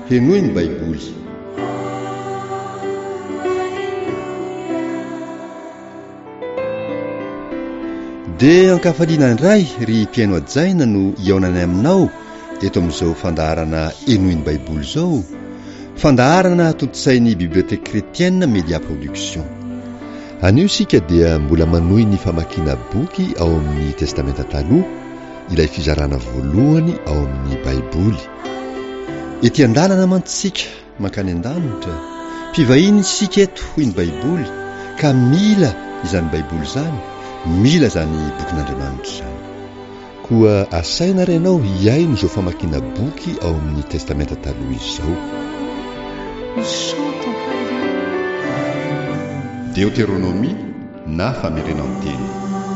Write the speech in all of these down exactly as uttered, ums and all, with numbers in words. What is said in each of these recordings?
henoy ny baiboly. Dia ankafaliana indray ry mpiaino ajaina no iaonany aminao eto amin'izao fandaharana enoy ny baiboly izao, fandaharana totosain'ny bibliotèque chrétienne Media Production. Anio sika dia mbola manohy ny famakiana boky ao amin'ny testamenta taloha, ilay fizarana voalohany ao amin'ny baiboly. Ety an-dalana mantsika mankany an-danitra, mpivahiny sika eto hoy ny baiboly, ka mila izany baiboly zany, mila zany bokin'Andriamanitra zany. Koa asaina renao hiaino izao famakiana boky ao amin'ny testamenta taloha izao. Deutéronomie na famerenan-teny.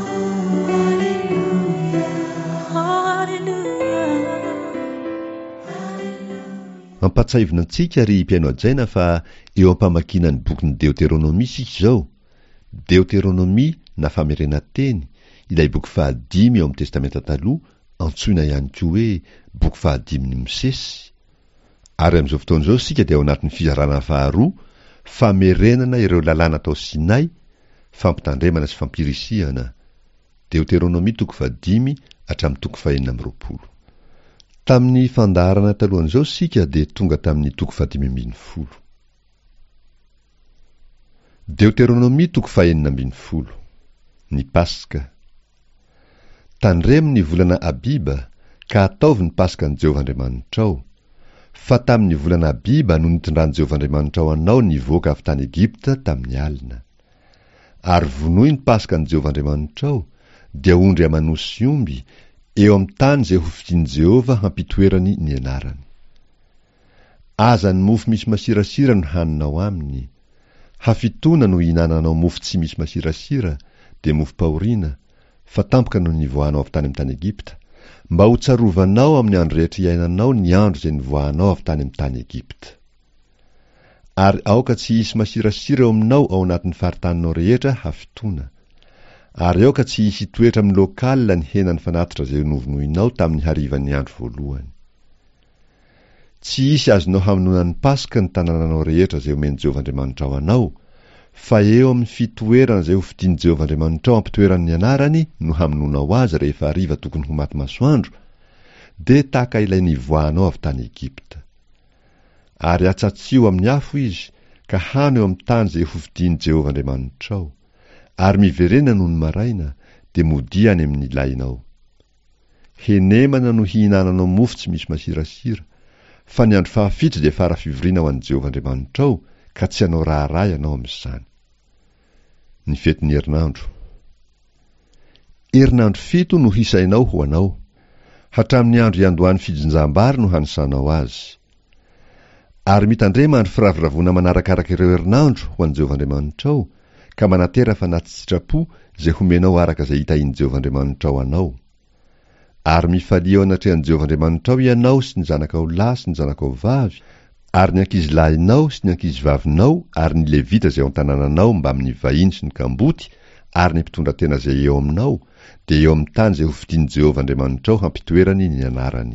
Mampatsahivina antsika ry mpiaino ajaina fa eo ampamakiana ny bokin'ny Deutéronomie sika izao. Deutéronomie na famerenan-teny, ilay boky fahadimy eo amin'ny testamenta taloha, antsoina ihany koa hoe boky fahadimin'ny Mosesy. Ary amin'izao fotoana izao sika dia ao anatin'ny fizarana faharoa, famerenana ireo lalàna tao Sinay, fampitandremana sy fampirisihana. Deutéronomie toko fahadimy hatramin'ny toko fahenina amby roapolo. Tamin'ny fandaharana talohan'izao sika dia tonga tamin'ny toko fahadimy ambin'ny folo. Deutéronomie toko fahenina ambin'ny folo. Ny Paska. Tandremo ny volana Abiba ka ataovy ny Paska ny Jehovahandriamanitrao. Fa tamin'ny volana Abiba no nitondran'i Jehovahandriamanitrao anao nivoaka avy tany Egipta tamin'ny alina. Ary vonoy ny Paska ny Jehovahandriamanitrao dia ondry amanosy omby eo amin'ny tany izay hofidian'i Jehova hampitoerany ny anarany. Aza ny mofo misy masirasira no haninao aminy. Hafitona no hinananao mofo tsy misy masirasira, dia mofo pahoriana, fa tampoka no nivoahanao avy tany amin'ny tany Egipta, mba ho tsarovanao amin'ny andro rehetra iainanao ny andro izay nivoahanao avy tany amin'ny tany Egipta. Ary aoka tsy hisy masirasira eo aminao ao anatin'ny faritaninao rehetra hafitona. Ary aoka tsy hisy toetra amin'ny lokalina ny henany fanatitra izay novonoinao tamin'ny harivan'ny andro voalohany. Tsy hisy azonao hamononan'ny Paska ny tanànanao rehetra izay omeny Jehovahandriamanitra anao, fa eo amin'ny fitoerana izay hofidian'i Jehovahandriamanitra hampitoeran'ny anarany no hamononao azy rehefa hariva tokony ho maty masoandro, dia tahaka ilay nivoahanao avy tany Egipta. Ary atsatsio amin'ny afo izy, ka hano eo amin'ny tany izay hofidian'i Jehovahandriamanitrao, ary miverena noho ny maraina, dia modia any amin'ny ilainao. Henemana no hihinananao mofo tsy misy masirasira, fa ny andro fahafito dia fara fivoriana ho an'i Jehovahandriamanitrao, ka tsy hanao raharay ianao amin'izany. Ny fetin'ny herinandro. Herinandro fito no hisainao ho anao, hatramin'ny andro iandohan'ny fijinjam-bary no hanisanao azy. Ary mitandrema andro firaviravona manarakaraka ireo herinandro ho an'i Jehovahandriamanitrao, ka manatera fanaty sitrapo izay homenao araka izay hitahin'i Jehovahandriamanitrao anao. Ary mifalia ao anatrehan'i Jehovahandriamanitrao ianao sy ny zanakao lahy sy ny zanakao vavy, ary ny ankizilahinao sy ny ankizivavinao, ary ny levita izay ao an-tanànanao mba amin'ny vahiny sy ny kamboty, ary ny mpitondra tena izay eo aminao, dia eo amin'ny tany izay hofidian'i Jehovahandriamanitrao hampitoerany ny anarany.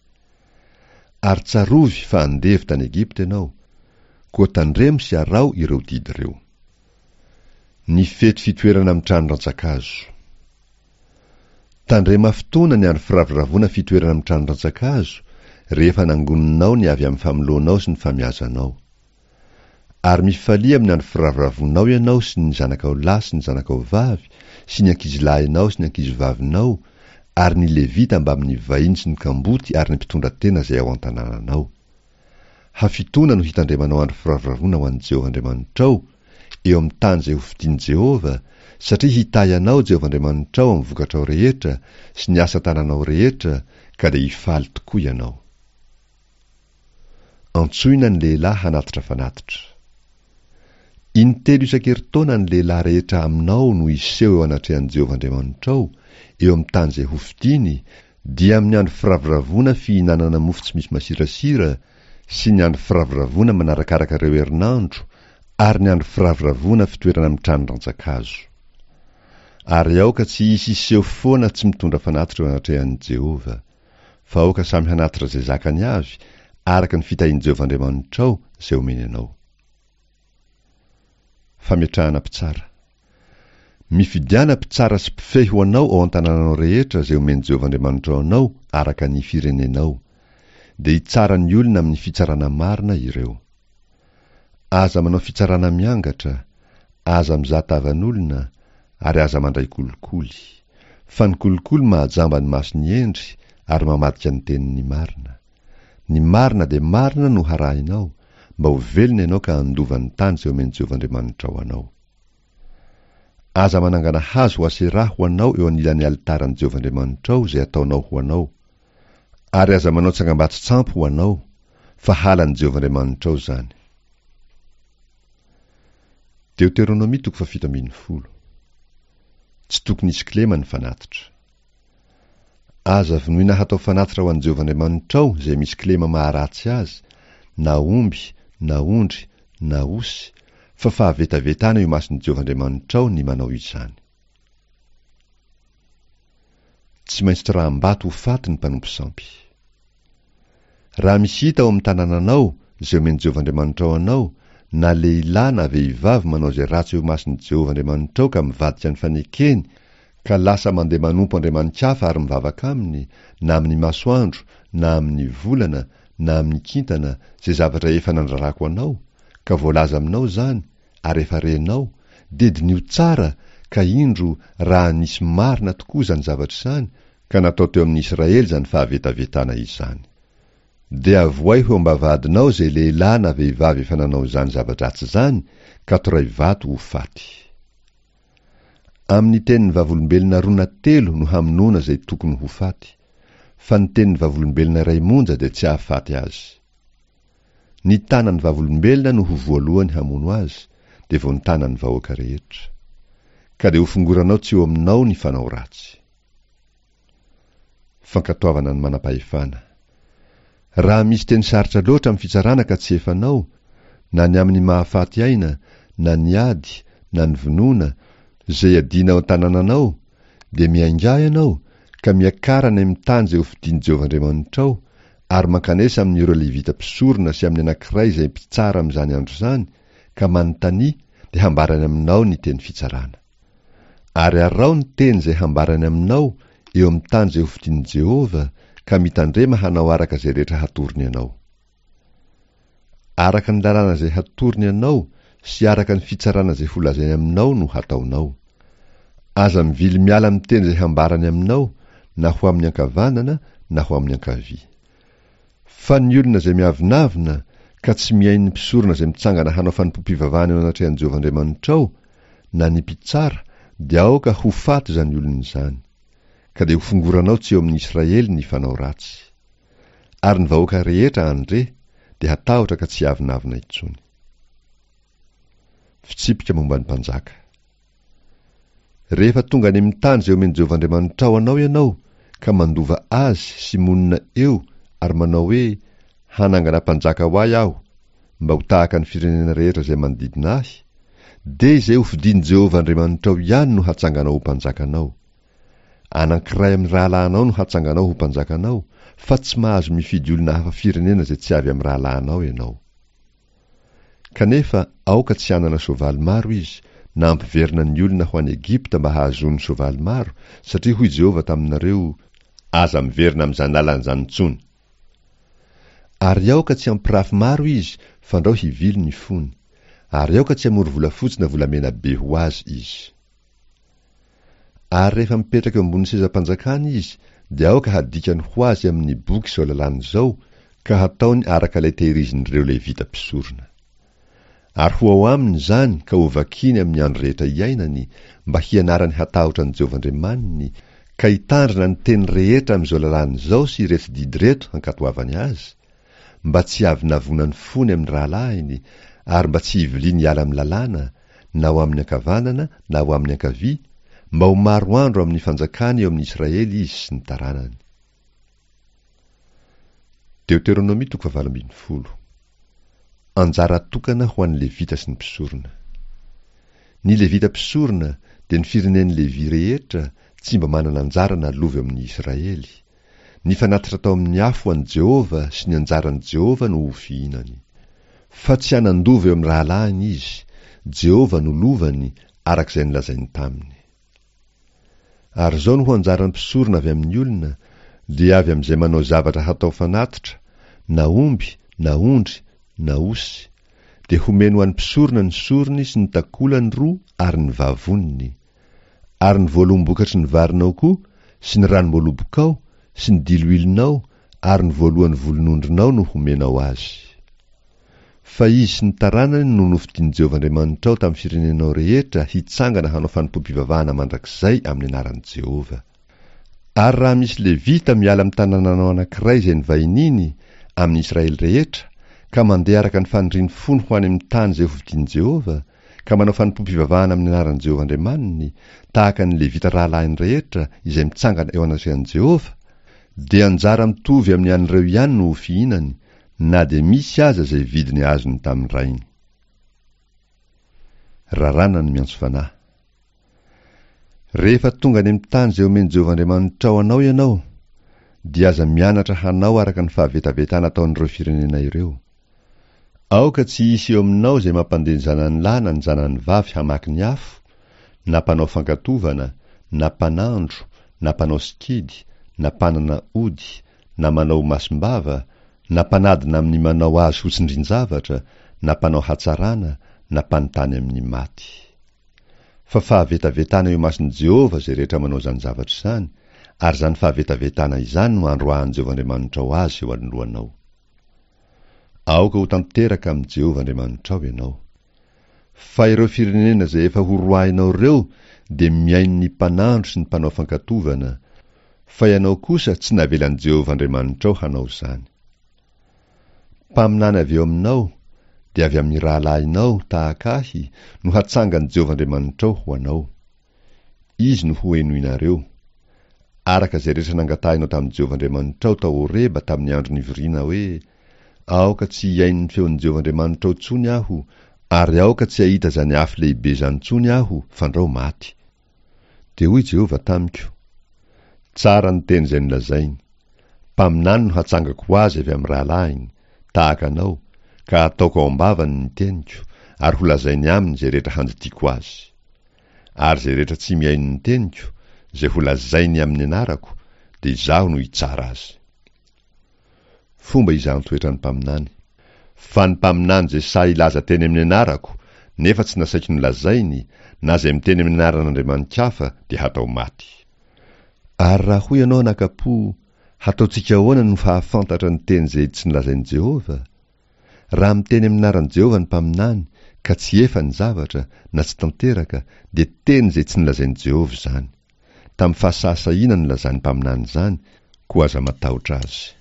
Ary tsarovy fa andevy tany Egipta ianao, koa tandremo sy arao ireo didy ireo. Ny fety fitoerana amin'ny trano rantsan-kazo. Tandrema fotoana ny andro firaviravona fitoerana amin'ny trano rantsan-kazo, rehefa nangoninao ny avy amin'ny familonao sy ny famiazanao. Ary mifalia amin'ny andro firaviravonao ianao sy ny zanakao lahy sy ny zanakao vavy, sy ny ankizilahinao sy ny ankizivavinao, ary ny levita mba amin'ny vahiny sy ny kamboty, ary ny mpitondra tena izay ao an-tanànanao. Hafitona no hitandremanao andro firaviravona ho an'i Jehovahandriamanitrao, eo amin'ny tany izay hofidian'i Jehova, satria hitahy anao Jehovahandriamanitrao amin'ny vokatrao rehetra sy ny asa tananao rehetra, ka dia hifaly tokoa ianao. Antsoina ny lehilahy hanatitra fanatitra. Intelo isan-keritaona ny lehilahy rehetra aminao no iseho eo anatrehan'i Jehovahandriamanitrao, eo amin'ny tany izay hofidiany, dia amin'ny andro firaviravona fihinanana mofo tsy misy masirasira, sy ny andro firaviravona manarakaraka ireo herinandro, ary ny andro firaviravona fitoerana amin'ny trano rantsan-kazo. Ary aoka tsy hisy iseho foana tsy mitondra fanatitra eo anatrehan'i Jehova, fa aoka samy hanatitra izay zakany avy, araka ny fitahian Jehovah'Andriamanitra ao izay omeny anao. Fametrahana mpitsara. Mifidiana mpitsara sy mpifehy ho anao ao an-tanànao rehetra izay omeny Jehovah'Andriamanitra ao anao araka ny firenenao, dia hitsara ny olona amin'ny fitsarana marina ireo. Aza manao fitsarana miangatra, aza mizatavan'olona, ary aza mandray kolikoly. Fa ny kolikoly mahajamba ny maso ny endry ary mamadika ny tenin'ny marina. Ny marina dia marina no harahinao, mba ho velona ianao ka handova ny tany izay omeny Jehovah'Andriamanitra ao anao. Aza manangana hazo ho aseraha ho anao eo anilan'ny alitaran'i Jehovah'Andriamanitra ao izay ataonao ho anao, ary aza manao tsangam-bato-tsampy ho anao, fa halan'i Jehovah'Andriamanitra ao zany. Deuteronomia toko fafito ambin'ny folo. Tsy tokony hisy kilema ny fanatitra. Aza vonoina hatao fanatitra ho an'i Jehovah'Andriamanitra ao izay misy kilema maharatsy azy, na omby, na ondry, na osy, fa fahavetavetana io mason'i Jehovah'Andriamanitra ao ny manao izany. Tsy maintsy traham-bato ho faty ny mpanompo sampy. Raha misy hita ao amin'ny tanànanao izay omeny Jehovah'Andriamanitra ao anao, na lehilahy na vehivavy manao izay ratsy eo mason'i Jehovah'Andriamanitra ao ka mivadika ny fanekeny, ka lasa mandeha manompo andriamanikafa ary mivavaka aminy, na amin'ny masoandro, na amin'ny volana, na amin'ny kintana, izay zavatra efa nandrarako anao, ka voalaza aminao zany, ary efa renao, dedinio tsara, ka indro raha nisy marina tokoa zany zavatra izany, ka natao teo amin'ny Israely zany fahavetavetana izany. Dia avoay ho ambavadinao izay lehilahy na vehivavy efa nanao zany zava-dratsy zany, ka toray vato ho faty. Amin'ny tenin'ny vavolombelona roa na telo no hamonoana izay tokony ho faty, fa ny tenin'ny vavolombelona iray monja dia tsy hahafaty azy. Ny tanan'ny vavolombelona no ho voalohany hamono azy, dia vao ny tanan'ny vahoaka rehetra. Ka dia ho fongoranao tsy eo aminao ny fanao ratsy. Fankatoavana ny manam-pahefana. Raha misy teny sarotra loatra amin'ny fitsarana ka tsy efanao, na ny amin'ny mahafaty aina, na ny ady, na ny vonoana, izay adinao an-tanànanao, dia miainga ianao, ka miakarana amin'ny tany izay hofidian'i Jehovah'Andriamanitra ao, ary mankanesa amin'ireo levita mpisorona sy amin'ny anankiray izay mpitsara amin'izany andro zany, ka manontany dia hambarany aminao ny teny fitsarana. Ary arao ny teny izay hambarany aminao eo amin'ny tany izay hofidian'i Jehova, ka mitandrema hanao araka izay rehetra hatoriny ianao. Araka ny lalàna izay hatoriny ianao sy araka ny fitsarana izay holazainy aminao no hataonao. Aza mivily miala amin'ny teny izay hambarany aminao, na ho amin'ny ankavanana na ho amin'ny ankavia. Fa ny olona izay miavinavina ka tsy miain'ny mpisorona izay mitsangana hanao fanompom-pivavahana eo anatrehan'i Jehovah'Andriamanitra ao, na ny mpitsara, dia aoka ho faty zany olona izany, ka dia ho fongoranao tsy eo amin'ny Israely ny fanao ratsy. Ary ny vahoaka rehetra andre dia hatahotra ka tsy avinavina intsony. Fitsipika momba ny mpanjaka. Rehefa tonga any amin'ny tany izay omeny Jehovah'Andriamanitra ao anao ianao, ka mandova azy sy monina eo ary manao hoe hanangana mpanjaka ho ahy aho, mba ho tahaka ny firenena rehetra izay manodidina ahy, dia izay hofidian'i Jehovah'Andriamanitra ao ihany no hatsanganao ho mpanjakanao. Anankiray amin'ny rahalahinao no hatsanganao ho mpanjakanao, fa tsy mahazo mifidy olona hafa firenena izay tsy avy amin'ny rahalahinao ianao. Kanefa aoka tsy hanana soavaly maro izy, na ampiverina ny olona ho any Egipta mba hahazoany soavaly maro, satria hoy Jehova taminareo, aza miverina amin'izany lalan'izany intsony. Ary aoka tsy ampirafy maro izy, fa andao hivily ny fony, ary aoka tsy hamory volafotsy na volamena be ho azy izy. Ary rehefa mipetraka eo ambony sezam-panjakana izy, dia aoka hadikany ho azy amin'ny boky izao lalàna izao, ka hataony araka ilay tehirizin'ireo levita mpisorona. Ary ho ao aminy zany ka ho vakiny amin'ny andro rehetra iainany, mba hianarany hatahotra ny Jehovah'Andriamaniny, ka hitandrina ny teny rehetra amin'izao lalàna izao sy ireto didy reto hankatoavany azy, mba tsy avinavonany fony amin'ny rahalahiny, ary mba tsy hiviliany hiala amin'ny lalàna, na ho amin'ny ankavanana na ho amin'ny ankavia, mba ho maro andro amin'ny fanjakany eo amin'ny Israely izy sy ny taranany. Deuteronomia toko valo ambin'ny folo. Anjara tokana ho an'ny levita sy ny mpisorona. Ny levita mpisorona dia ny firenen'ny Levi rehetra tsy mba manana anjara na lovy amin'ny Israely. ny fanatitra tao amin'ny afo an' Jehova sy ny anjaran'i Jehova no ho fihinany. Fa tsy hanandova eo amin'ny rahalahiny izy, Jehova no lovany arak'izay nilazainy taminy. Ary zao no ho anjaran'ny mpisorona avy amin'ny olona, dia avy amin'izay manao zavatra hatao fanatitra, na omby, na ondry, na osy, dia homeny ho an'ny mpisorona ny sorony sy ny takolany roa ary ny vavoniny, ary ny voalombokatry ny varinao koa, sy ny ranom-boalobokao, sy ny diloilinao, ary ny voalohany volonondrinao no homenao azy. Fa izy sy ny taranany no nofidian'i Jehova Andriamanitra ao tamin'ny firenenao rehetra hitsangana hanao fanompom-pivavahana mandrakizay amin'ny anaran'i Jehova. Ary raha misy Levita miala amin'ny tanànanao anankiray izay nivahiny amin'ny Israely rehetra, ka mandeha araka ny faniriany fony ho any amin'ny tany izay hovidian'i Jehova, ka manao fanompom-pivavahana amin'ny anaran'i Jehova Andriamaniny, tahaka ny Levita rahalahiny rehetra izay mitsangana eo anasian'i Jehova, dia anjara mitovy amin'ny an'ireo ihany no fihinany, na dia misy aza izay vidiny azony tamin'ny rainy. Rarana ny miantso fanahy. Rehefa tonga any amin'ny tany izay omeny Jehova Andriamanitra ao anao ianao, dia aza mianatra hanao araka ny fahavetavetana ataon'ireo firenena ireo. Aoka tsy hisy eo aminao izay mampandeha ny zanany lahy na ny zanany vavy hamaky ny afo, na mpanao fankatovana, na mpanandro, na mpanao sikidy, na mpanana ody, na manao masombava, na mpanadina amin'ny manao azy ho tsindrin-javatra, na mpanao hatsarana, na mpanontany amin'ny maty. Fa fahavetavetana eo mason'i Jehova izay rehetra manao zany zavatra izany, ary zany fahavetavetana izany no androahan'i Jehova Andriamanitra ao azy eo anoloanao. Aoka ho tanteraka amin'i Jehova Andriamanitra ao ianao. Fa ireo firenena izay efa horoahinao ireo dia miaino ny mpanandro sy ny mpanao fankatovana, fa ianao kosa tsy navelan'i Jehova Andriamanitra ao hanao izany. Mpaminany avy eo aminao, dia avy amin'ny rahalahinao tahaka ahy no hatsangan'i Jehova Andriamanitra ao ho anao. Izy no ho henoinareo, araka izay rehetra nangatahinao tamin'i Jehova Andriamanitra ao tao Horeba tamin'ny andro nivoriana hoe, aoka tsy hiaino ny feon'i Jehova Andriamanitra ao tsony aho, ary aoka tsy hahita zany afo lehibe zany tsony aho, fandrao maty. Dia hoy Jehova tamiko, tsara ny teny izay nolazainy, mpaminany no hatsangako ho azy avy amin'ny rahalahiny, tahaka anao, ka ataoko ao am-bavany ny teniko, ary ho lazainy aminy izay rehetra handidiko azy. Ary izay rehetra tsy miaino ny teniko, izay ho lazainy amin'ny anarako, dia izaho no hitsara azy. Fomba izany toetra ny mpaminany. Fa ny mpaminany izay sa hilaza teny amin'ny anarako, nefa tsy nasaiko ny lazainy, na izay miteny amin'ny anaran'Andriamanitra hafa, dia hatao maty. Ary raha hoy ianao anakapo, hataontsika ahoana no fahafantatra ny teny izay tsy nilazain'i Jehova? Raha miteny amin'ny anaran'i Jehova ny mpaminany, ka tsy efa ny zavatra, na tsy tanteraka, dia teny izay tsy nilazain'i Jehova izany. Tamin'ny fahasasahiana ny lazan'ny mpaminany izany, koa aza matahotra azy.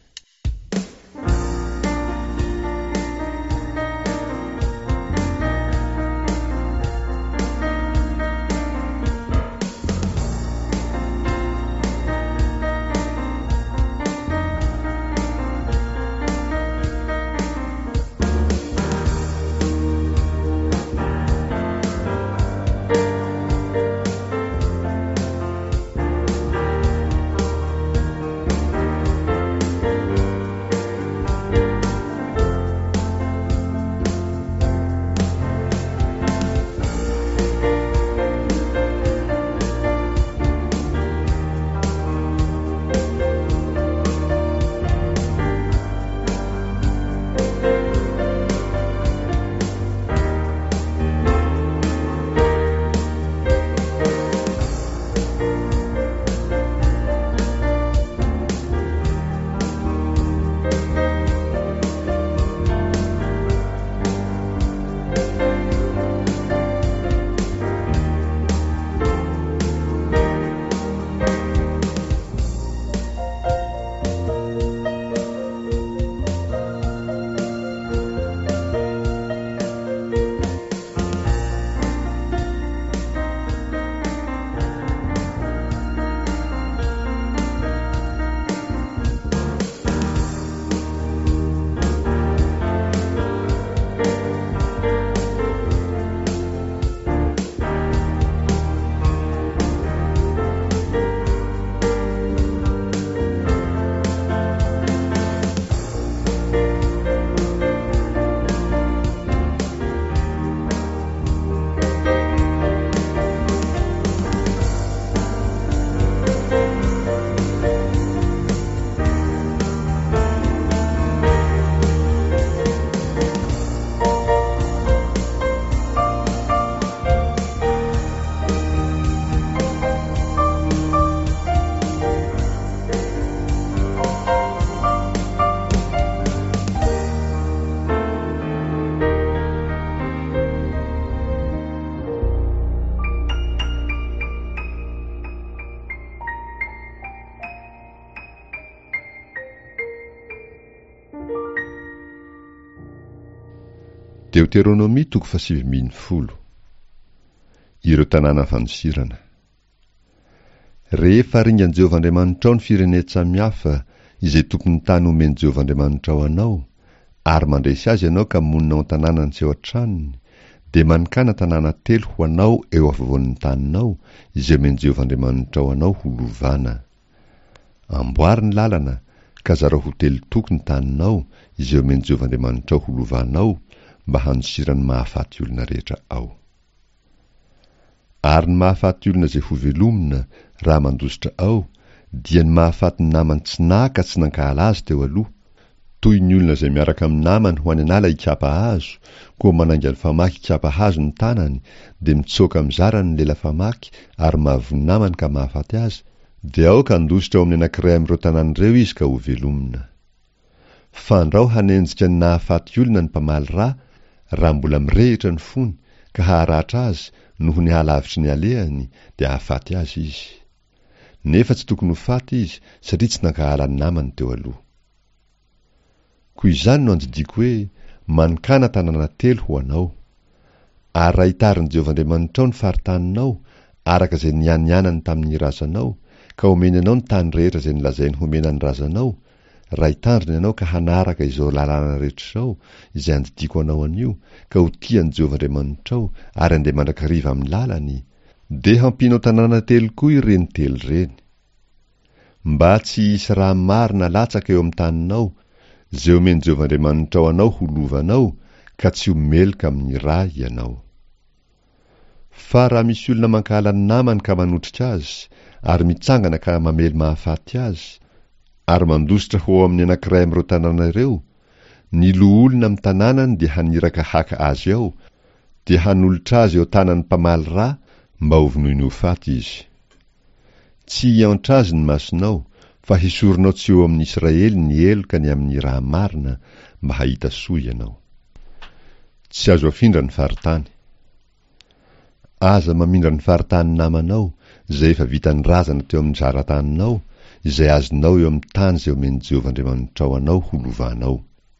Deuteronomia toko fasivy ambin'ny folo. Ireo tanàna fanosirana. Rehefa ringan Jehovah Andriamanitra ao ny firenena samihafa izay tokony tany omeny Jehovah Andriamanitra ao anao, ary mandresy azy ianao ka monina ao an-tanànany sy ao an-tranony, dia manikana tanàna telo ho anao eo afovoan'ny taninao izay omeny Jehovah Andriamanitra ao anao ho lovana. Amboary ny lalana ka zarao ho telo toko ny taninao izay omeny Jehovah Andriamanitra ao ho lovanao, mba hanosirany mahafaty olona rehetra ao. Ary ny mahafaty olona izay ho velomina raha mandositra ao, dia ny mahafaty ny namany tsy naka tsy nankahala azy teo aloha, toy ny olona izay miaraka amin'ny namany ho any anala hikapa hazo, koa manainga ny famaky hikapa hazo ny tanany, dia mitsoka mizara ny lela famaky ary mahavoa ny namany ka mahafaty azy, dia ao ka ndositra ao amin'ny anankiray amin'ireo tanan'ireo izy ka ho velomina. Fandrao hanenjika ny nahafaty olona ny mpamaly ra, raha mbola mirehitra ny fony ka haharatra azy noho ny halavitry ny alehany, dia hahafaty azy izy. Nefa tsy tokony ho faty izy satria tsy nankahala ny namany teo aloha. Koa izany no andidiako hoe manikana tanàna telo ho anao, ary raha hitarin'i Jehovah Andriamanitra ao ny faritaninao araka izay nianianany tamin'ny razanao, ka omeny anao ny tany rehetra izay nilazainy homena ny razanao, raha hitandrina ianao ka hanaraka izao lalàna rehetra izao izay andidiko anao anio, ka ho tian'i Jehovah Andriamanitra ao ary andeha mandrakariva amin'ny lalany, dia hampinao tanàna telo koa ireny telo ireny. Mba tsy hisy raha marina latsaka eo amin'ny taninao izay omeny Jehovah Andriamanitra ao anao ho lovanao, ka tsy ho meloka amin'ny ra ianao. Fa raha misy olona mankahala ny namany ka manotrika azy, ary mitsangana ka mamely mahafaty azy, ary mandositra ho amin'ny anankiray amin'ireo tanàna ireo, ny loholona amin'ny tanànany dia haniraka haka azy ao, dia hanolotra azy eo tanan'ny mpamaly ra mba ho vonoiny ho faty izy. Tsy hiantra azy ny masonao, fa hisoronao tsy eo amin'ny Israely ny eloka ny amin'ny raha marina, mba hahita soa ianao. Tsy azo afindra ny faritany. Aza mamindra ny faritany namanao, izay efa vita ny razana teo amin'ny zara-taninao, izay azonao eo amin'ny tany izay omeny Jehovah Andriamanitra ao anao ho lovanao.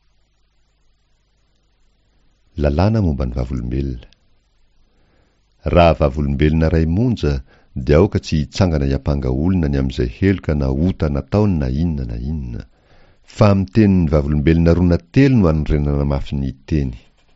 Lalàna momba ny vavolombelona. Raha vavolombelona ray monja, dia aoka tsy hitsangana hiampanga olona ny amin'izay heloka na ota nataony na inona na inona, fa amin'ny tenin'ny vavolombelona roa na telo no anorenana mafy ny teny.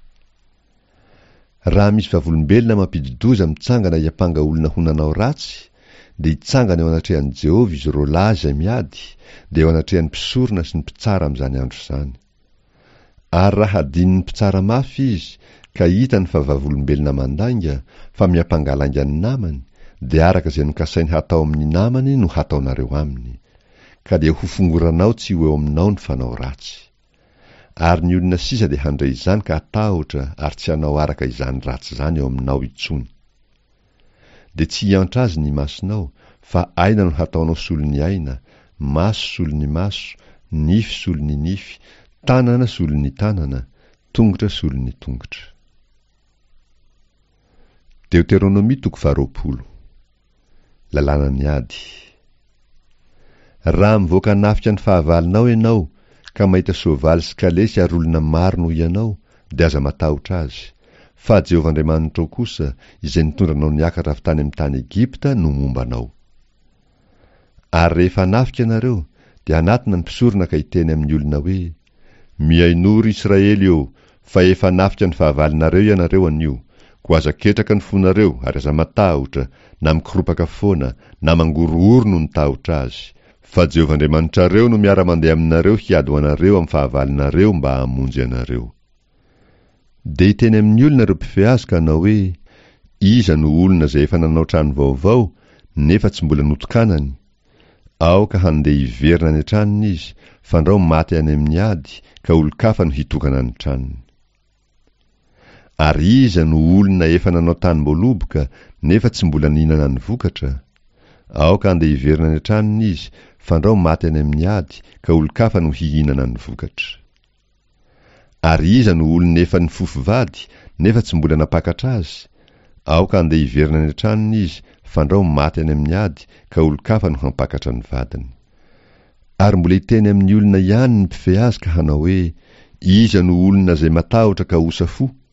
Raha misy vavolombelona mampididoza mitsangana hiampanga olona ho nanao ratsy, dia hitsangana eo anatrehan'i Jehovah izy roa lahy izay miady, dia eo anatrehan'ny mpisorona sy ny mpitsara amin'izany andro izany. Ary raha hadin'ny mpitsara mafy izy, ka hitany fa vavolombelona mandainga, fa miampangalanga ny namany, dia araka izay nokasainy hatao amin'ny namany no hataonareo aminy, ka dia ho fongoranao tsy ho eo aminao ny fanao ratsy. Ary ny olona sisa dia handray izany ka hatahotra ary tsy hanao araka izany ratsy izany eo aminao intsony. Dia tsy hiantra azy ny masonao, fa aina no hataonao solo ny aina, maso solo ny maso, nify solo ny nify, tanana solo ny tanana, tongotra solo ny tongotra. Deuteronomia toko faharoapolo. Lalàna ny ady. Raha mivoaka nafika ny fahavalinao ianao, ka mahita soavaly sy kalesy ary olona maro noho ianao, dia aza matahotra azy. Fa Jehovah Andriamanitra kosa, izay nitondranao niakatra avy tany amin'ny tany Egipta no mombanao. Ary rehefa nafika ianareo, dia anatina ny mpisorona ka hiteny amin'ny olona hoe: mihainory Israely eo, fa efa nafika ny fahavalinareo ianareo anio, ko aza ketraka ny fonareo ary aza matahotra, na mikoropaka foana, na mangorohoro no nitahotra azy. Fa Jehovah Andriamanitrareo no miara-mandeha aminareo hiady ho anareo amin'ny fahavalinareo mba hamonjy anareo. Dia hiteny amin'ny olona ireo mpifehy ka hanao hoe: iza no olona izay efa nanao trano vaovao nefa tsy mbola notokanany? Ao ka handeha hiverina ny tranony izy, fandrao maty any amin'ny ady, ka olo-kafa no hitokana ny tranony. Ary iza no olona efa nanao tany-boaloboka nefa tsy mbola nihinana ny vokatra? Ao ka handeha hiverina ny tranony izy, fandrao maty any amin'ny ady, ka olo-kafa no hihinana ny vokatra. Ary iza no olona efa nifofy vady nefa tsy mbola napakatra azy? Ao ka handeha hiverina ny tranony izy, fandrao maty any amin'ny ady, ka olo-kafa no hampakatra ny vadiny. Ary mbola hiteny amin'ny olona ihany ny mpifehy azy ka hanao hoe: iza no olona izay matahotra ka hosafo,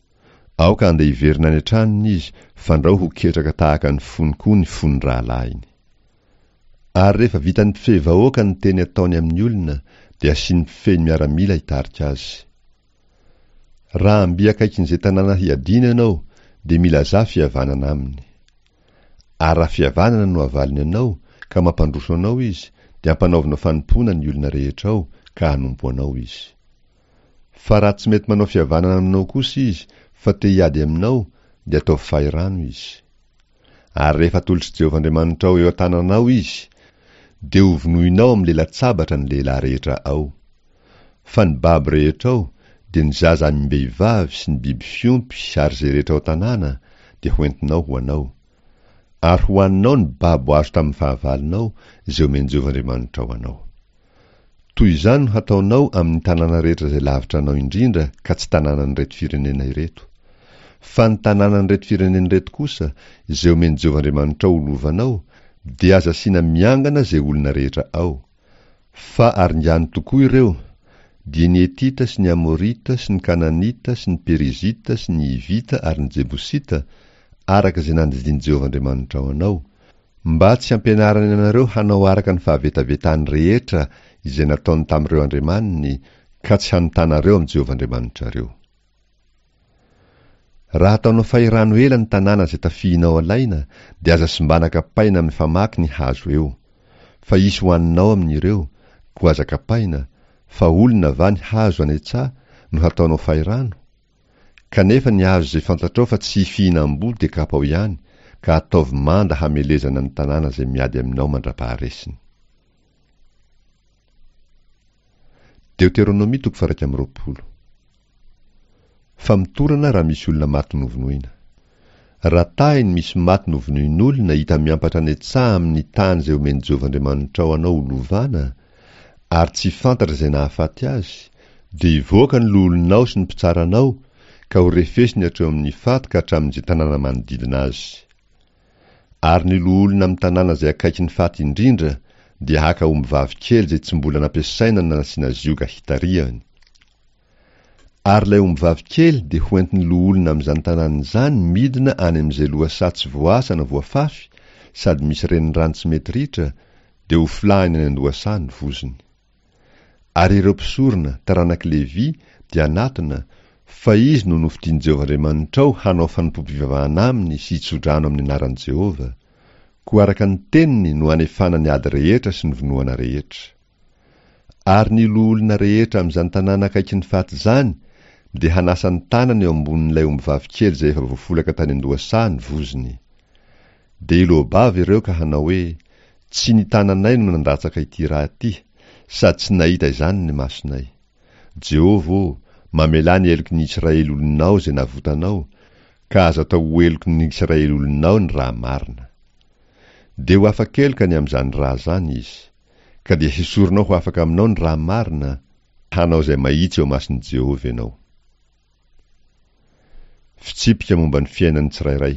aoka andeha hiverina any an-tranony izy fandrao ho ketraka tahaka ny fony koa ny fony rahalahiny. Ary rehefa vitany mpifehy-vahoaka ny teny ataony amin'ny olona dia asiany mpifehy miaramila hitarika azy. Raha amby akaikin'izay tanàna hiadiana ianao dia mila zah fihavanana aminy. Ary raha fihavanana no avaliny anao ka mampandroso anao izy dia ampanaovina fanompoana ny olona rehetra ao ka hanompo anao izy. Fa raha tsy mety manao fihavanana aminao kosa izy fa te hiady aminao dia atao fahirano izy. Ary rehefa tolotry Jehovah'Andriamanitra ao eo an-tananao izy dia hovonoinao amin'ny lela-tsabatra ny lehilahy rehetra ao. Fa ny babo rehetra ao dia ny zaza am-behivavy sy ny biby fiompy ary izay rehetra ao tanàna dia hoentinao ho anao. Ary ho aninao ny babo azo tamin'ny fahavalinao izay omeny Jehovah'Andriamanitra ho anao. Toy izany no hataonao amin'ny tanàna rehetra izay lavitra anao indrindra ka tsy tanànany reto firenena ireto. Fa ny tanànany reto firenena ireto kosa izay omeny Jehovah'Andriamanitra ho lovanao dia aza asiana miangana izay olona rehetra ao. Fa aringany tokoa ireo dia ny Etita sy ny Amorita sy ny Kananita sy ny Perizita sy ny Hivita ary ny Jebusita araka izay nandidiany Jehovah'Andriamanitra ao anao, mba tsy ampianarany anareo hanao araka ny fahavetavetany rehetra izay nataony tamin'ireo andriamaniny ka tsy hanontanareo amin'ny Jehovah'Andriamanitrareo. Raha ataonao fahirano ela ny tanàna izay tafihinao alaina dia aza simbana kapaina amin'ny famaky ny hazo eo. Fa isy ho aninao amin'ireo ko aza kapaina, fa olona va ny hazo any an-tsaha no hataonao fahirano? Kanefa ny hazo izay fantatrao fa tsy fihinam-boa dia kapa ao ihany, ka ataovy manda hamelezana ny tanàna izay miady aminao mandra-paharesiny. Deuteronomy toko faha iraika amby roapolo. Fa mitorana raha misy olona maty novonoina. Raha tahiny misy maty novonoin'olona hita miampatra any an-tsaha amin'ny tany izay omeny Jehovah'Andriamanitra ao anao lovana, ary tsy fantatra izay nahafaty azy, dia hivoaka ny lolinao sy ny mpitsaranao ka ho refesiny hatreo amin'ny faty ka hatramin'izay tanàna manodidina azy. Ary ny loolona amin'ny tanàna izay akaiky ny faty indrindra dia haka omby vavikely izay tsy mbola nampiasaina na nasiana zioka hitariany. Ary ilay omby vavikely dia hoentiny loolona amin'izany tanàna izany midina any amin'izay lohasatsy voasana voafafy sady misy renirano tsy mety ritra dia ho filahiny any an-dohasa ny voziny. Ary ireo mpisorona taranaka Levi dia anatona fa izy no nofidian'i Jehovah'Andriamanitra ao hanao fanompom-pivavahana aminy sy hitsodrano amin'ny anaran'i Jehova, ko araka ny teniny no hanefana ny ady rehetra sy ny vonoana rehetra. Ary ny loolona rehetra amin'izany tanàna akaiky ny faty izany dia hanasa ny tanany eo ambonin'ilay omby vavikely izay efa voafolaka tany an-dohasa ny voziny. Dia ilobava ireo ka hanao hoe, tsy ny tananay no nandatsaka ity raha ity, sady tsy nahita izany ny masonay. Jehova ô, mamela ny heloky ny Israely olonao izay navotanao, ka azo atao ho heloky ny Israely olonao ny raha marina. Dia ho afa-keloka ny amin'izany raha zany izy, ka dia hisoronao ho afaka aminao ny raha marina, hanao izay mahitsy eo mason'i Jehova ianao. Fitsipika momba ny fiainan'ny tsirairay.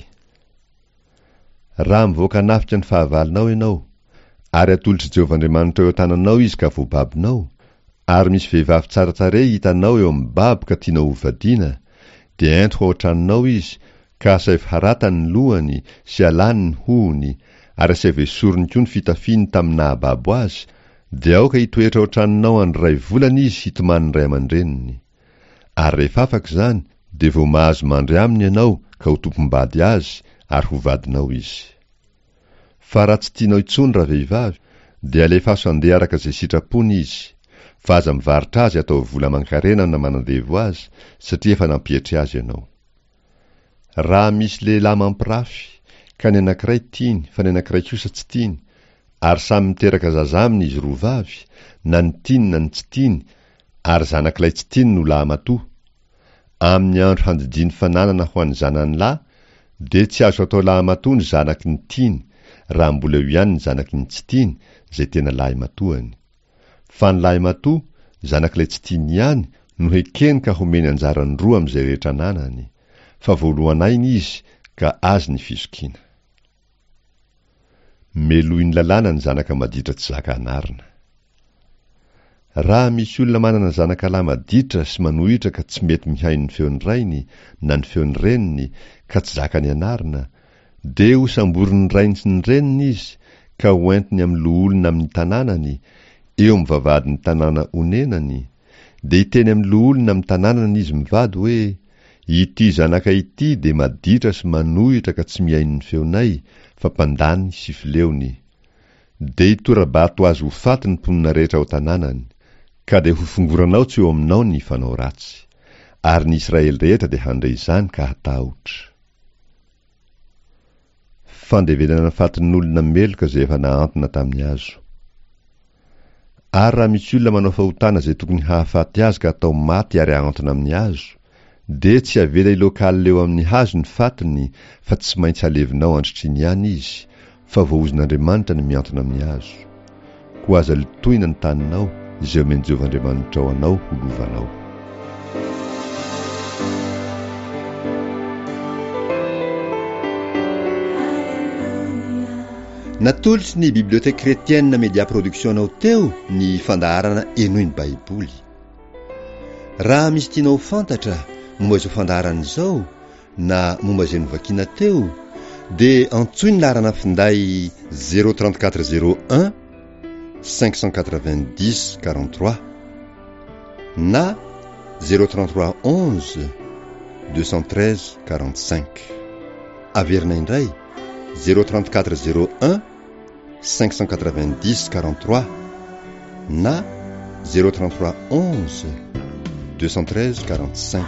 Raha mivoaka nafika ny fahavalinao ianao, ary atolotry Jehovah'Andriamanitra eo an-tananao izy ka voababinao, ary misy vehivavy tsaratsare hitanao eo amin'ny babo ka tianao hovadiana, dia ento ao an-tranonao izy, ka asavy harata ny lohany sy alany ny hohony, ary asavy esoriny koa ny fitafiany tamin'ny nahababo azy, dia aoka hitoetra ao an-tranonao andro iray volana izy hitomany ny ray aman-dreniny. Ary rehefa afaka izany, dia vao mahazo mandry aminy ianao ka ho tompom-bady azy ary ho vadinao izy. Fa raha tsy tianao intsony raha vehivavy, dia alefaso andeha araka izay sitrapony izy, fa aza mivaritra azy atao vola aman-karena na manandevo azy, satria efa nampihetry azy ianao. Raha misy lehilahy mampirafy, ka ny anankiray tiany fa ny anankiray kosa tsy tiany, ary samy miteraka zaza aminy izy roa vavy, na ny tiany na ny tsy tiany, ary zanak'ilay tsy tiany no lahy matoa, amin'ny andro handidiany fananana ho an'ny zanany lahy, dia tsy azo atao lahy matoa ny zanaky ny tiany, raha mbola eo ihany ny zanaky ny tsy tiany, izay tena lahy matoany. Fa ny lahy matoa, zanak'ilay tsy tiany ihany, no hekeny ka homeny anjarany roa amin'izay rehetra nanany, fa voalohanainy izy ka azy ny fizokiana. Meloy ny lalàna ny zanaka maditra tsy zaka anarina. raha misy olona manana zanakalamaditra sy manohitra ka tsy mety mihaino ny feon'ny rainy na ny feon'ny reniny ka tsy zakany anarina, dia ho samborin'ny rainy sy ny reniny izy ka hoentiny amin'ny loholona amin'ny tanànany eo amin'ny vavahadin'ny tanàna onenany, dia hiteny amin'ny loholona amin'ny tanànany izy mivady hoe ity zanaka ity dia maditra sy manohitra ka tsy mihaino ny feonay fa mpandany sy fileony. Dia hitorabato azy ho faty ny mponina rehetra ao tanànany, ka dia ho fongoranao tsy eo aminao ny fanao ratsy, ary ny Israely rehetra dia handray izany ka hatahotra. Fandevenana fatin'olona meloka izay efa nahantona tamin'ny hazo. Ary raha misy olona manao fahotana izay tokony hahafaty azy ka atao maty ary ahantona amin'ny hazo, dia tsy avela ilokale eo amin'ny hazo ny fatiny, fa tsy maintsy alevinao androtriny ihany izy, fa voahozon'Andriamanitra ny miantona amin'ny hazo. Ko aza litoina ny taninao izay omeny Jehovahandriamanitra ao anao ho lovanao. Natolotsy ny bibliothèque chrétienne Média Production anao teo ny fandaharana enoiny Baiboly. Raha misy tianao fantatra momba izao fandaharana izao na momba izay novakiana teo, dia antsoiny laharana finday zéro trente-quatre zéro un cinq cent quatre-vingt-dix quarante-trois na zéro trente-trois onze deux cent treize quarante-cinq. Averina indray zéro trente-quatre zéro un cinq cent quatre-vingt-dix quarante-trois na zéro trente-trois onze deux cent treize quarante-cinq.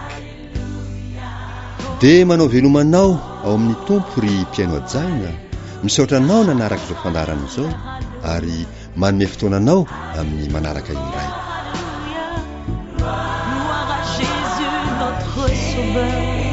Dia manao velomanao ao amin'ny tompo ry mpiaino ajaina, misaotra anao nanaraka izao fandaharana izao ary manome fotoananao amin'ny manaraka indray. Gloire à Jésus notre sauveur.